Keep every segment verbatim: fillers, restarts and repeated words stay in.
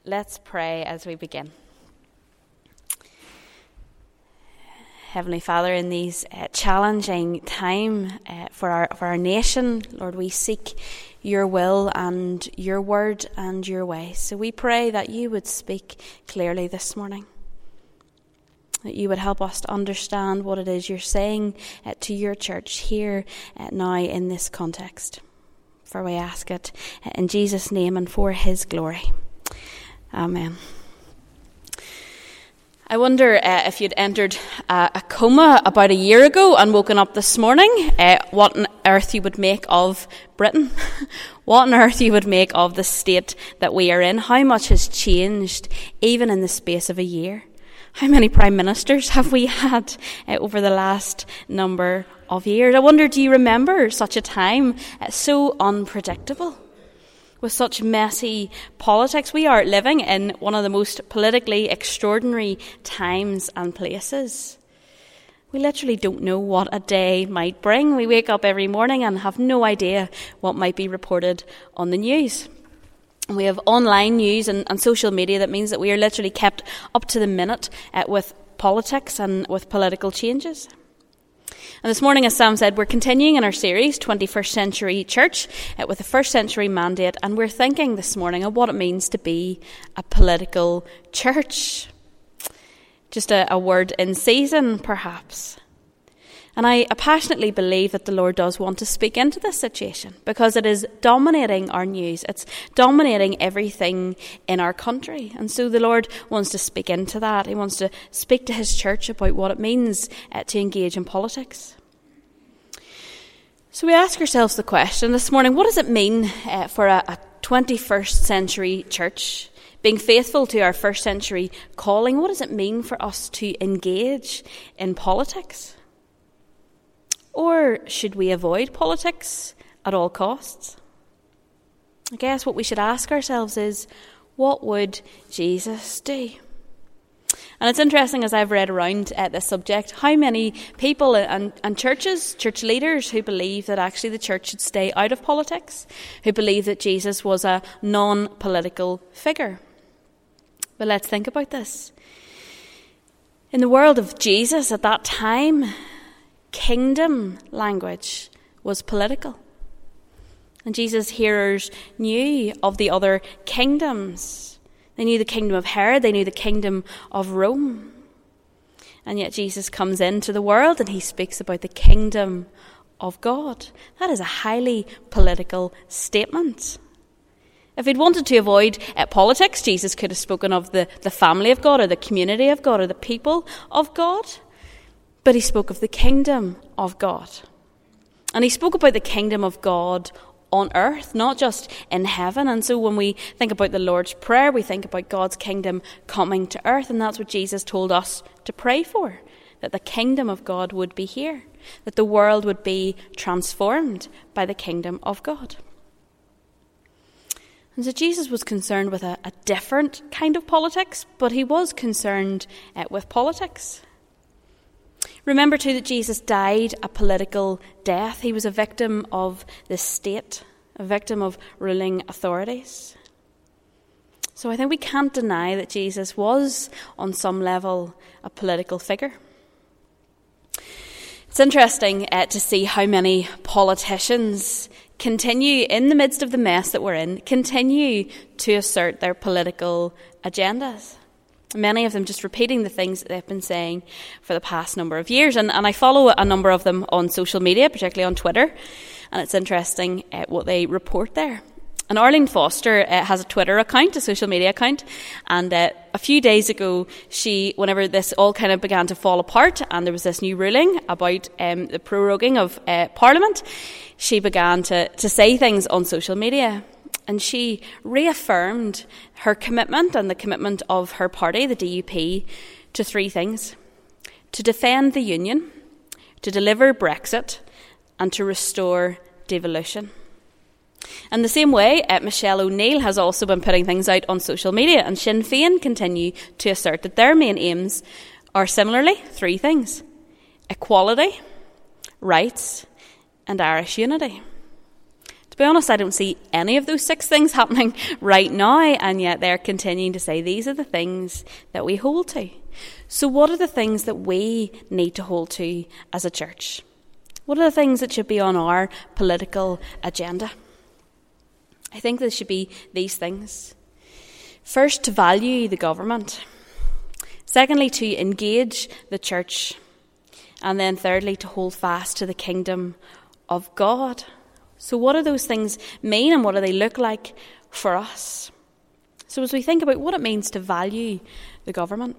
Let's pray as we begin. Heavenly Father, in these uh, challenging time uh, for our for our nation, Lord, we seek your will and your word and your way. So we pray that you would speak clearly this morning, that you would help us to understand what it is you're saying uh, to your church here uh, now in this context. For we ask it uh, in Jesus' name and for his glory. Amen. I wonder uh, if you'd entered uh, a coma about a year ago and woken up this morning, uh, what on earth you would make of Britain, what on earth you would make of the state that we are in, how much has changed even in the space of a year. How many prime ministers have we had uh, over the last number of years? I wonder, do you remember such a time uh, so unpredictable? With such messy politics, we are living in one of the most politically extraordinary times and places. We literally don't know what a day might bring. We wake up every morning and have no idea what might be reported on the news. We have online news and, and social media that means that we are literally kept up to the minute uh, with politics and with political changes. And this morning, as Sam said, we're continuing in our series, twenty-first Century Church, uh, with a first century mandate, and we're thinking this morning of what it means to be a political church. Just a, a word in season, perhaps. And I, I passionately believe that the Lord does want to speak into this situation, because it is dominating our news. It's dominating everything in our country. And so the Lord wants to speak into that. He wants to speak to his church about what it means uh, to engage in politics. So we ask ourselves the question this morning, what does it mean uh, for a, a twenty-first century church, being faithful to our first century calling? What does it mean for us to engage in politics? Or should we avoid politics at all costs? I guess what we should ask ourselves is, what would Jesus do? And it's interesting, as I've read around at this subject, how many people and, and churches, church leaders who believe that actually the church should stay out of politics, who believe that Jesus was a non-political figure. But let's think about this. In the world of Jesus at that time, kingdom language was political. And Jesus' hearers knew of the other kingdoms. They knew the kingdom of Herod, they knew the kingdom of Rome. And yet Jesus comes into the world and he speaks about the kingdom of God. That is a highly political statement. If he'd wanted to avoid uh, politics, Jesus could have spoken of the, the family of God or the community of God or the people of God. But he spoke of the kingdom of God. And he spoke about the kingdom of God on earth, not just in heaven. And so when we think about the Lord's Prayer, we think about God's kingdom coming to earth. And that's what Jesus told us to pray for, that the kingdom of God would be here, that the world would be transformed by the kingdom of God. And so Jesus was concerned with a, a different kind of politics, but he was concerned uh, with politics. Remember too that Jesus died a political death. He was a victim of the state, a victim of ruling authorities. So I think we can't deny that Jesus was, on some level, a political figure. It's interesting uh, to see how many politicians continue, in the midst of the mess that we're in, continue to assert their political agendas. Many of them just repeating the things that they've been saying for the past number of years. And, and I follow a number of them on social media, particularly on Twitter. And it's interesting uh, what they report there. And Arlene Foster uh, has a Twitter account, a social media account. And uh, a few days ago, she, whenever this all kind of began to fall apart and there was this new ruling about um, the proroguing of uh, Parliament, she began to, to say things on social media. And she reaffirmed her commitment and the commitment of her party, the D U P, to three things: to defend the Union, to deliver Brexit, and to restore devolution. And the same way, uh, Michelle O'Neill has also been putting things out on social media, and Sinn Féin continue to assert that their main aims are similarly three things: equality, rights, and Irish unity. To be honest, I don't see any of those six things happening right now, and yet they're continuing to say these are the things that we hold to. So what are the things that we need to hold to as a church? What are the things that should be on our political agenda? I think there should be these things. First, to value the government. Secondly, to engage the church. And then thirdly, to hold fast to the kingdom of God. So what do those things mean, and what do they look like for us? So as we think about what it means to value the government,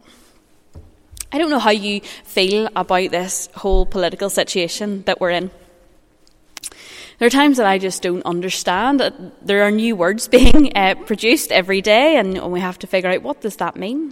I don't know how you feel about this whole political situation that we're in. There are times that I just don't understand. There are new words being uh, produced every day, and we have to figure out, what does that mean?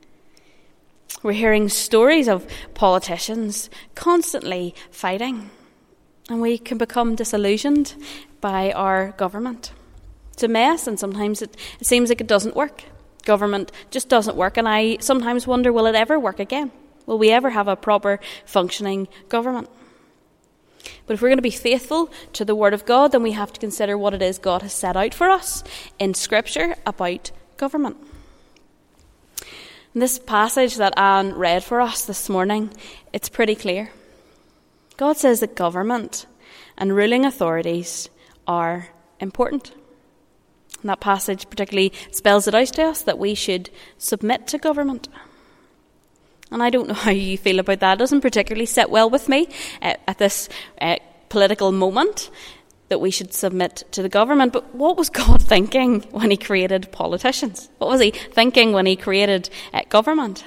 We're hearing stories of politicians constantly fighting, and we can become disillusioned by our government. It's a mess, and sometimes it, it seems like it doesn't work. Government just doesn't work, and I sometimes wonder, will it ever work again? Will we ever have a proper functioning government? But if we're going to be faithful to the Word of God, then we have to consider what it is God has set out for us in Scripture about government. And this passage that Anne read for us this morning, it's pretty clear. God says that government and ruling authorities are important. And that passage particularly spells it out to us that we should submit to government. And I don't know how you feel about that. It doesn't particularly sit well with me uh, at this uh, political moment that we should submit to the government. But what was God thinking when he created politicians? What was he thinking when he created uh, government?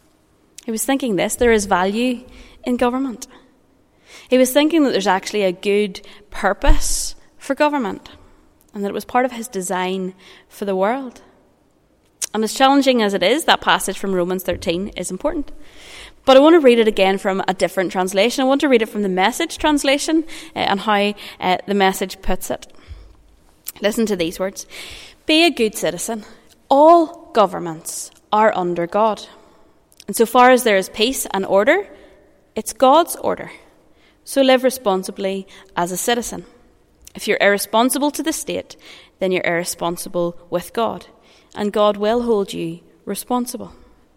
He was thinking this: there is value in government. He was thinking that there's actually a good purpose for government, and that it was part of his design for the world. And as challenging as it is, that passage from Romans thirteen is important. But I want to read it again from a different translation. I want to read it from the Message translation uh, and how uh, the Message puts it. Listen to these words. Be a good citizen. All governments are under God. And so far as there is peace and order, it's God's order. So live responsibly as a citizen. If you're irresponsible to the state, then you're irresponsible with God, and God will hold you responsible.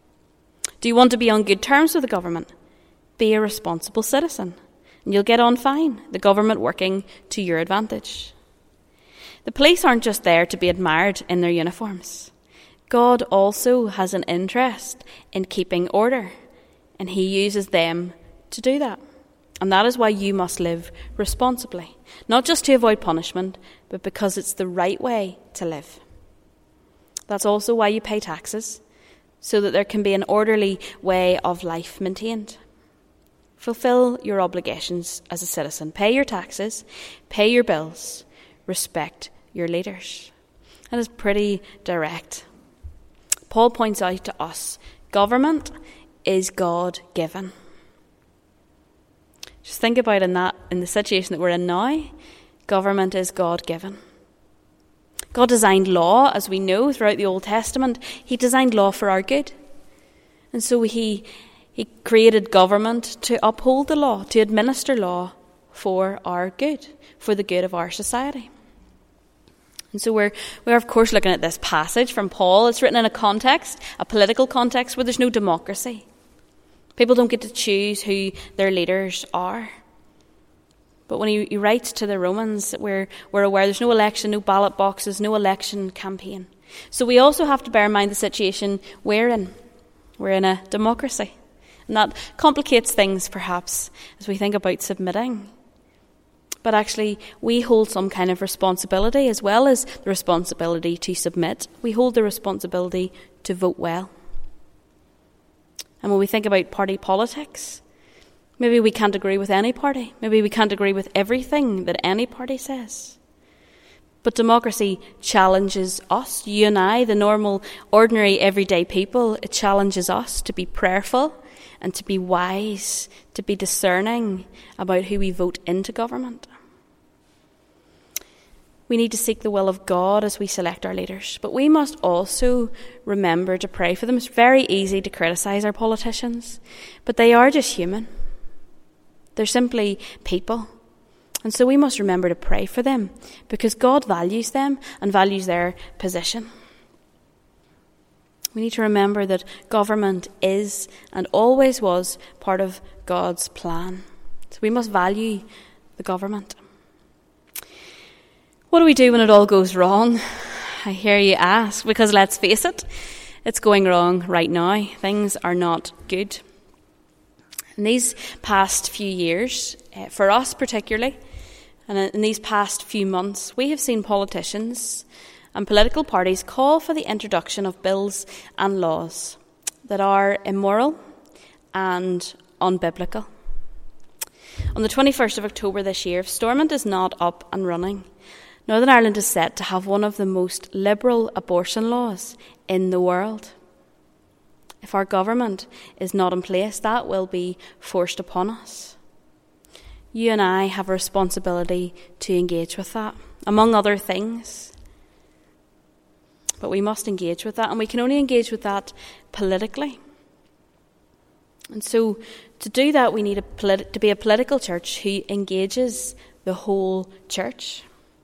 Do you want to be on good terms with the government? Be a responsible citizen, and you'll get on fine, the government working to your advantage. The police aren't just there to be admired in their uniforms. God also has an interest in keeping order, and he uses them to do that. And that is why you must live responsibly, not just to avoid punishment, but because it's the right way to live. That's also why you pay taxes, so that there can be an orderly way of life maintained. Fulfill your obligations as a citizen. Pay your taxes, pay your bills, respect your leaders. That is pretty direct. Paul points out to us, government is God-given. Just think about in that in the situation that we're in now, government is God-given. God designed law, as we know throughout the Old Testament. He designed law for our good. And so he, he created government to uphold the law, to administer law for our good, for the good of our society. And so we're, we're of course looking at this passage from Paul. It's written in a context, a political context, where there's no democracy. People don't get to choose who their leaders are. But when he, he writes to the Romans, we're, we're aware there's no election, no ballot boxes, no election campaign. So we also have to bear in mind the situation we're in. We're in a democracy. And that complicates things, perhaps, as we think about submitting. But actually, we hold some kind of responsibility, as well as the responsibility to submit. We hold the responsibility to vote well. And when we think about party politics, maybe we can't agree with any party. Maybe we can't agree with everything that any party says. But democracy challenges us, you and I, the normal, ordinary, everyday people. It challenges us to be prayerful and to be wise, to be discerning about who we vote into government. We need to seek the will of God as we select our leaders. But we must also remember to pray for them. It's very easy to criticise our politicians, but they are just human. They're simply people. And so we must remember to pray for them, because God values them and values their position. We need to remember that government is and always was part of God's plan. So we must value the government. What do we do when it all goes wrong? I hear you ask, because let's face it, it's going wrong right now. Things are not good. In these past few years, uh, for us particularly, and in these past few months, we have seen politicians and political parties call for the introduction of bills and laws that are immoral and unbiblical. On the twenty-first of October this year, if Stormont is not up and running, Northern Ireland is set to have one of the most liberal abortion laws in the world. If our government is not in place, that will be forced upon us. You and I have a responsibility to engage with that, among other things. But we must engage with that, and we can only engage with that politically. And so to do that, we need a politi- to be a political church who engages the whole church.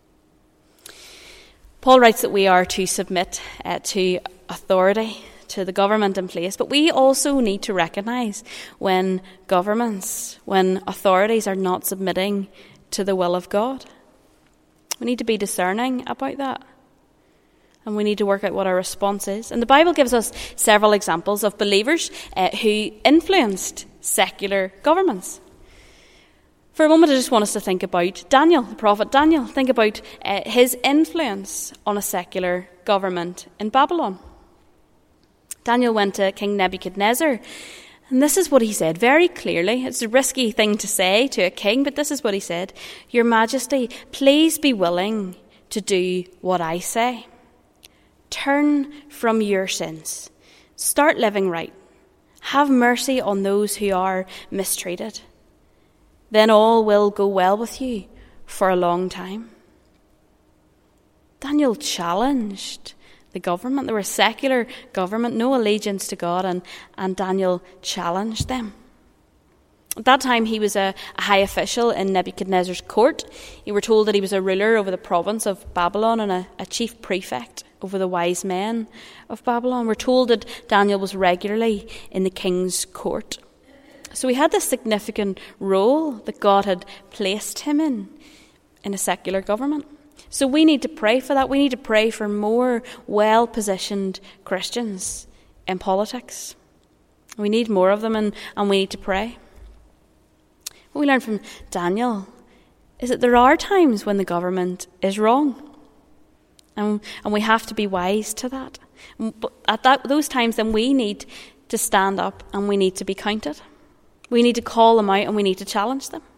Paul writes that we are to submit uh, to authority, to the government in place, but we also need to recognise when governments, when authorities are not submitting to the will of God. We need to be discerning about that, and we need to work out what our response is. And the Bible gives us several examples of believers uh, who influenced secular governments. For a moment, I just want us to think about Daniel, the prophet Daniel. Think about uh, his influence on a secular government in Babylon. Daniel went to King Nebuchadnezzar, and this is what he said very clearly. It's a risky thing to say to a king, but this is what he said. Your Majesty, please be willing to do what I say. Turn from your sins. Start living right. Have mercy on those who are mistreated. Then all will go well with you for a long time. Daniel challenged the government. They were a secular government, no allegiance to God, and, and Daniel challenged them. At that time, he was a, a high official in Nebuchadnezzar's court. You were told that he was a ruler over the province of Babylon and a, a chief prefect over the wise men of Babylon. We're told that Daniel was regularly in the king's court. So he had this significant role that God had placed him in, in a secular government. So we need to pray for that. We need to pray for more well-positioned Christians in politics. We need more of them, and, and we need to pray. What we learn from Daniel is that there are times when the government is wrong. And, and we have to be wise to that. But at that, those times, then we need to stand up and we need to be counted. We need to call them out and we need to challenge them.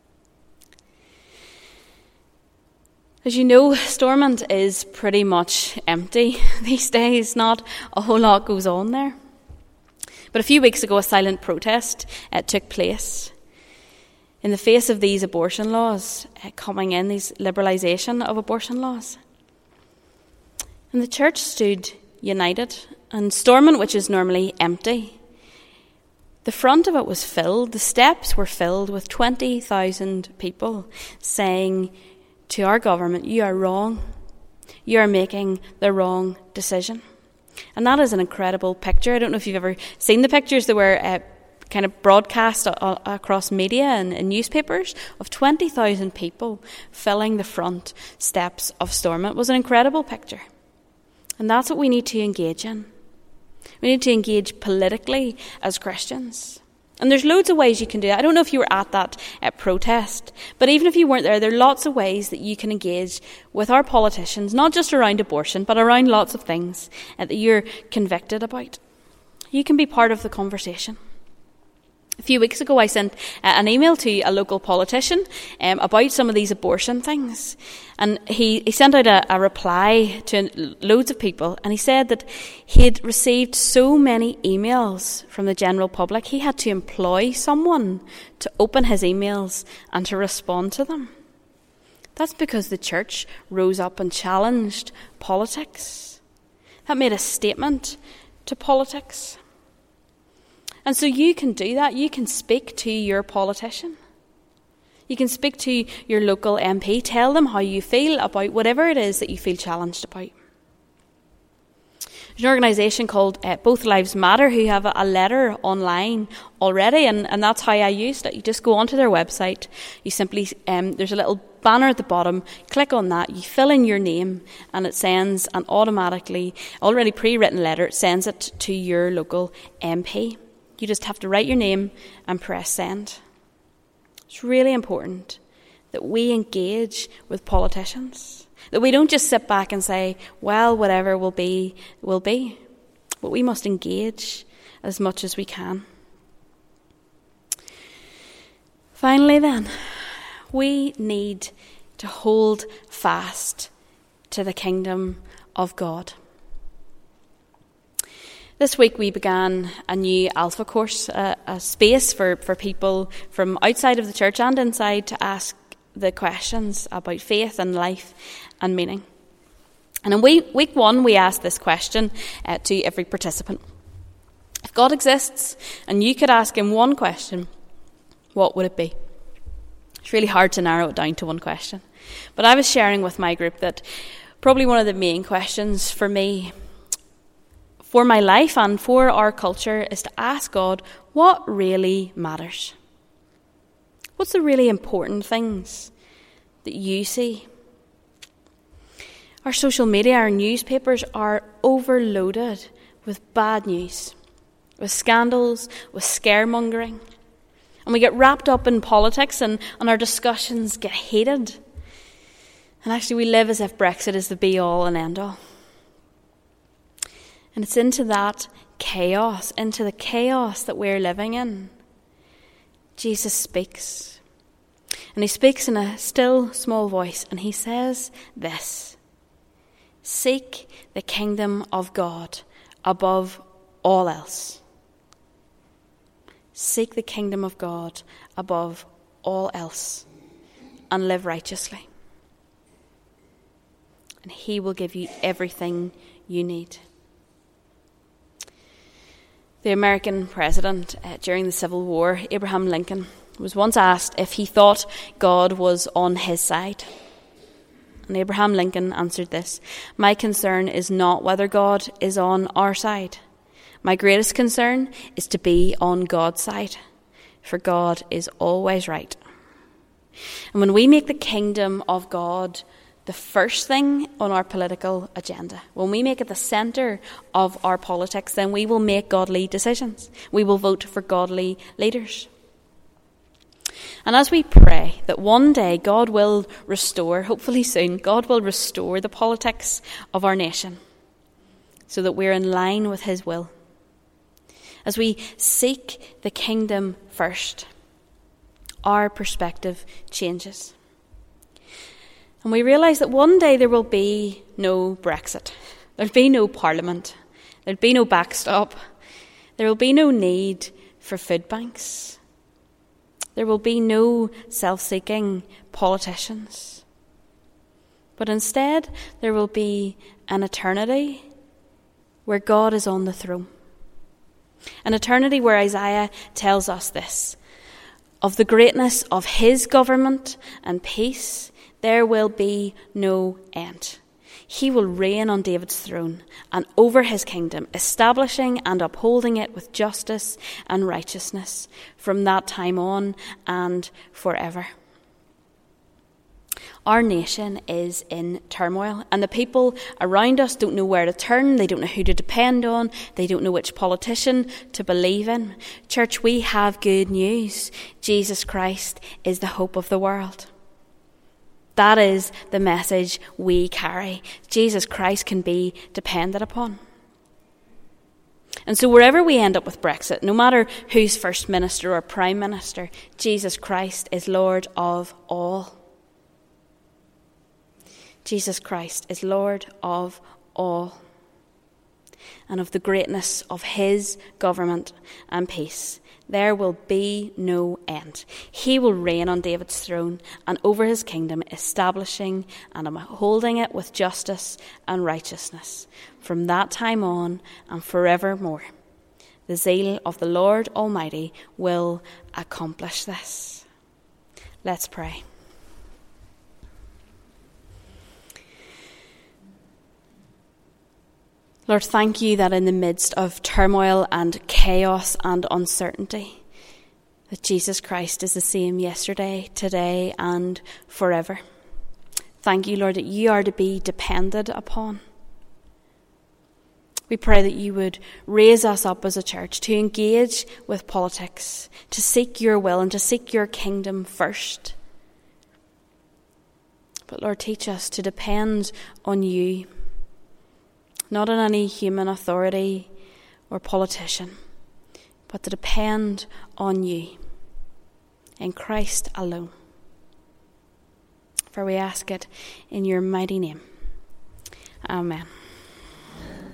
As you know, Stormont is pretty much empty these days. Not a whole lot goes on there. But a few weeks ago, a silent protest uh, took place in the face of these abortion laws uh, coming in, these liberalisation of abortion laws. And the church stood united, and Stormont, which is normally empty, the front of it was filled, the steps were filled with twenty thousand people saying to our government, you are wrong. You are making the wrong decision. And that is an incredible picture. I don't know if you've ever seen the pictures that were uh, kind of broadcast a- a- across media and, and newspapers of twenty thousand people filling the front steps of Stormont. It was an incredible picture. And that's what we need to engage in. We need to engage politically as Christians. And there's loads of ways you can do that. I don't know if you were at that at protest, but even if you weren't there, there are lots of ways that you can engage with our politicians, not just around abortion, but around lots of things that you're convicted about. You can be part of the conversation. A few weeks ago, I sent an email to a local politician um, about some of these abortion things. And he, he sent out a, a reply to loads of people. And he said that he had received so many emails from the general public, he had to employ someone to open his emails and to respond to them. That's because the church rose up and challenged politics. That made a statement to politics. And so you can do that. You can speak to your politician. You You can speak to your local M P. Tell them how you feel about whatever it is that you feel challenged about. There's an organisation called uh, Both Lives Matter who have a, a letter online already, and, and that's how I used it. You just go onto their website, you simply, um, there's a little banner at the bottom, click on that, you fill in your name, and it sends an automatically, already pre-written letter, it sends it to your local M P. You just have to write your name and press send. It's really important that we engage with politicians. That we don't just sit back and say, well, whatever will be, will be. But we must engage as much as we can. Finally then, we need to hold fast to the kingdom of God. This week we began a new Alpha course, a, a space for, for people from outside of the church and inside to ask the questions about faith and life and meaning. And in week, week one we asked this question uh, to every participant. If God exists and you could ask him one question, what would it be? It's really hard to narrow it down to one question. But I was sharing with my group that probably one of the main questions for me, for my life and for our culture, is to ask God, what really matters? What's the really important things that you see? Our social media, our newspapers are overloaded with bad news, with scandals, with scaremongering. And we get wrapped up in politics and, and our discussions get heated. And actually we live as if Brexit is the be-all and end-all. And it's into that chaos, into the chaos that we're living in, Jesus speaks. And he speaks in a still, small voice, and he says this: seek the kingdom of God above all else. Seek the kingdom of God above all else and live righteously. And he will give you everything you need. The American president uh, during the Civil War, Abraham Lincoln, was once asked if he thought God was on his side. And Abraham Lincoln answered this: my concern is not whether God is on our side. My greatest concern is to be on God's side, for God is always right. And when we make the kingdom of God the first thing on our political agenda, when we make it the centre of our politics, then we will make godly decisions. We will vote for godly leaders. And as we pray that one day God will restore, hopefully soon, God will restore the politics of our nation so that we're in line with his will. As we seek the kingdom first, our perspective changes. And we realise that one day there will be no Brexit. There'll be no parliament. There'll be no backstop. There will be no need for food banks. There will be no self-seeking politicians. But instead, there will be an eternity where God is on the throne. An eternity where Isaiah tells us this: of the greatness of his government and peace, there will be no end. He will reign on David's throne and over his kingdom, establishing and upholding it with justice and righteousness from that time on and forever. Our nation is in turmoil, and the people around us don't know where to turn. They don't know who to depend on. They don't know which politician to believe in. Church, we have good news. Jesus Christ is the hope of the world. That is the message we carry. Jesus Christ can be depended upon. And so wherever we end up with Brexit, no matter who's First Minister or Prime Minister, Jesus Christ is Lord of all. Jesus Christ is Lord of all. And of the greatness of his government and peace, there will be no end. He will reign on David's throne and over his kingdom, establishing and upholding it with justice and righteousness from that time on and forevermore. The zeal of the Lord Almighty will accomplish this. Let's pray. Lord, thank you that in the midst of turmoil and chaos and uncertainty, that Jesus Christ is the same yesterday, today, and forever. Thank you, Lord, that you are to be depended upon. We pray that you would raise us up as a church to engage with politics, to seek your will and to seek your kingdom first. But Lord, teach us to depend on you, not on any human authority or politician, but to depend on you, in Christ alone. For we ask it in your mighty name. Amen.